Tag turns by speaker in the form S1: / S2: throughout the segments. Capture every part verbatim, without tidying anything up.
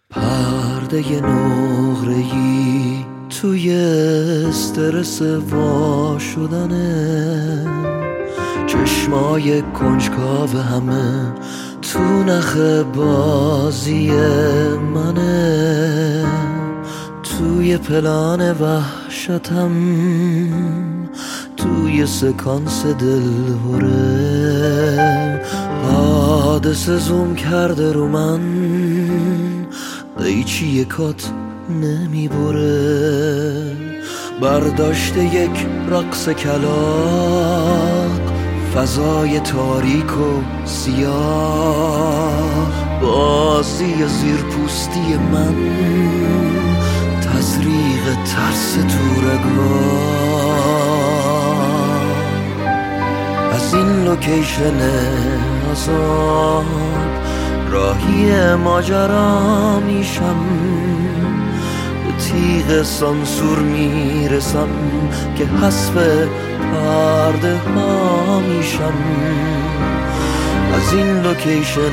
S1: پرده نقره‌ای توی استرس وا شدنه، چشمای کنجکاو همه تو نخ بازی منه. توی پلان وحشتم، توی سکانس دلهوره، حادثه زوم کرده رو من، قیچی کات نمیبره. برداشته یک رقص کلاغ، فضای تاریک و سیاه، بازی زیرپوستی من، تزریق ترس تو رگ‌ها. از این لوکیشن عذاب راهی ماجرا میشم، به تیغ سانسور میرسم که حذف پرده ها میشم. از این لوکیشن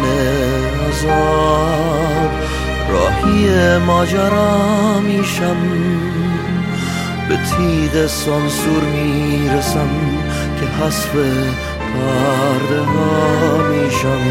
S1: عذاب راهی ماجرا میشم، به تیغ سانسور میرسم که حذف پرده ها میشم.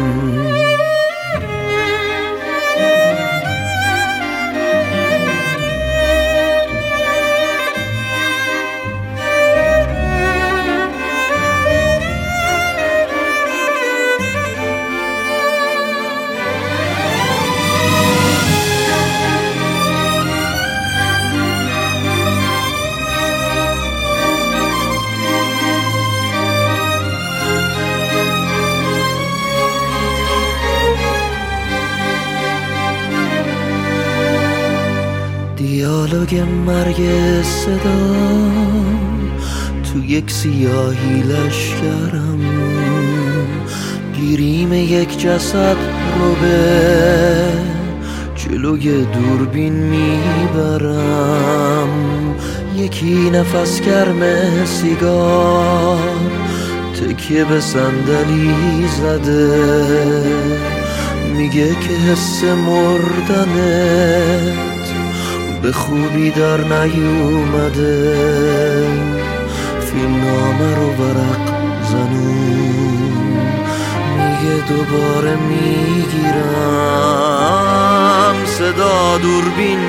S1: دیالوگ مرگ صدا تو یک سیاهی لشکرم، گیریم یک جسد رو به جلوی دوربین میبرم. یکی نفس گرم سیگار تکیه به صندلی زده، میگه که حس مردنه به خوبی در نیومده. فیلمنامه رو ورق زنون، میگه دوباره میگیرم. صدا دوربین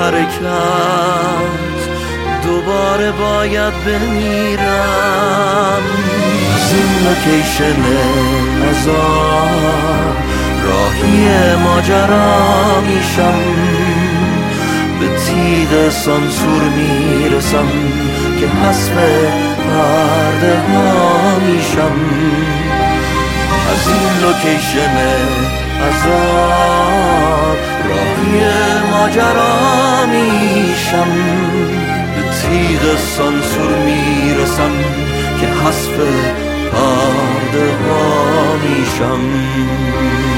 S1: حرکت، دوباره باید بمیرم. از این لوکیشن عذاب راهی ماجرا میشم، به تیغ سانسور میرسم که حذف پرده ها میشم. از این لوکیشن عذاب راهی ماجرا میشم، به تیغ سانسور میرسم که حذف پرده ها میشم.